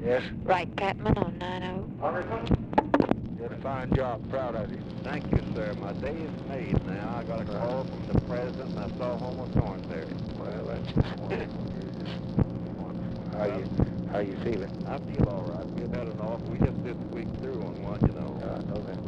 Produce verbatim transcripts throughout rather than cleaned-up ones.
Yes? Wright Patman on nine oh. Did a fine job. Proud of you. Thank you, sir. My day is made now. I got a call from the president, and I saw Homer Thornberry. Well, that's just wonderful. You're just wonderful. How you, how you feeling? I feel all right. We've had an off. We just did squeak through on one, you know. Yeah, I know that.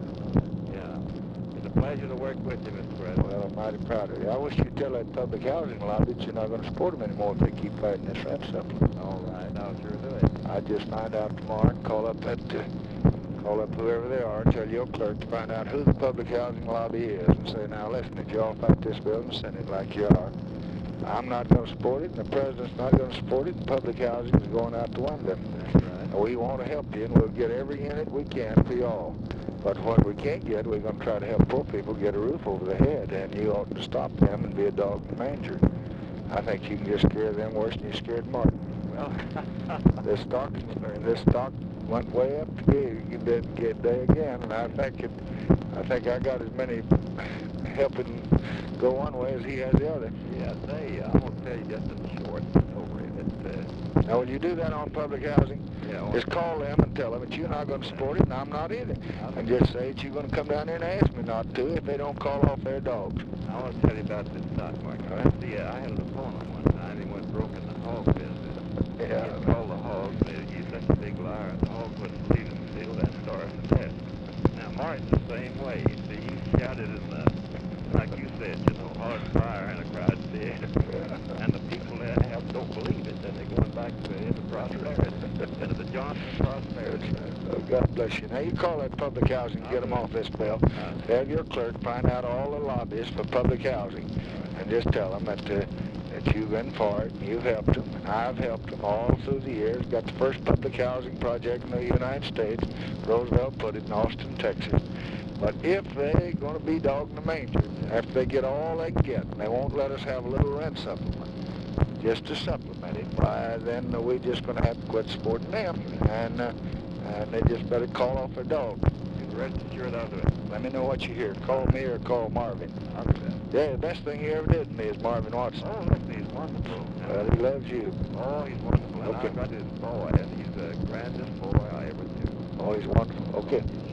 Yeah. It's a pleasure to work with you, Mister President. Well, I'm mighty proud of you. I wish you'd tell that public housing lobby that you're not going to support them anymore if they keep fighting this rent supplement. All right. I'll sure do it. I'd just find out tomorrow and call up that, uh, call up whoever they are and tell your clerk to find out who the public housing lobby is and say, now listen, if y'all fight this bill in the Senate like you are, I'm not going to support it, and the president's not going to support it, and public housing is going out the window. That's right. We want to help you, and we'll get every unit we can for y'all. But what we can't get, we're going to try to help poor people get a roof over their head, and you ought to stop them and be a dog in the manger. I think you can just scare them worse than you scared Martin. Well, This stock, this stock went way up today. You didn't get day again, and I think it. I think I got as many helping go one way as he has the other. yeah, say, I'm going to tell you just in short over it. Uh, Now, when you do that on public housing, yeah, just call them and tell them that you're not going to support it, and I'm not either. And just say that you're going to come down there and ask me not to if they don't call off their dogs. I want to tell you about this stock market. Right. See, I had an opponent one time. He went broke in the hog business. Yeah. He called the hogs. He's such a big liar. And the hog wouldn't believe him. Still that starved to death. Now, Martin's the same way. You see, he shouted in the, like you said, you know, hard fire and a crowd dead. And the people that have don't believe it. Then they're going back to into prosperity. Into the Johnson prosperity. Oh, God bless you. Now, you call that public housing and get them off this bill. Have your clerk find out all the lobbyists for public housing and just tell them that, uh, that you've been for it and you've helped them, and I've helped them all through the years. Got the first public housing project in the United States. Roosevelt put it in Austin, Texas. But if they're going to be dog in the manger, after they get all they can get, and they won't let us have a little rent supplement, just to supplement it, why, then we're just going to have to quit supporting them, and uh, and they just better call off their dog. Rest assured I'll do it. Let me know what you hear. Call me or call Marvin. I'll do that. Yeah, the best thing he ever did to me is Marvin Watson. Oh, listen, he's wonderful. Well, he loves you. Oh, he's wonderful. And Okay. I've got his boy, and he's the grandest boy I ever knew. Oh, he's wonderful. Okay.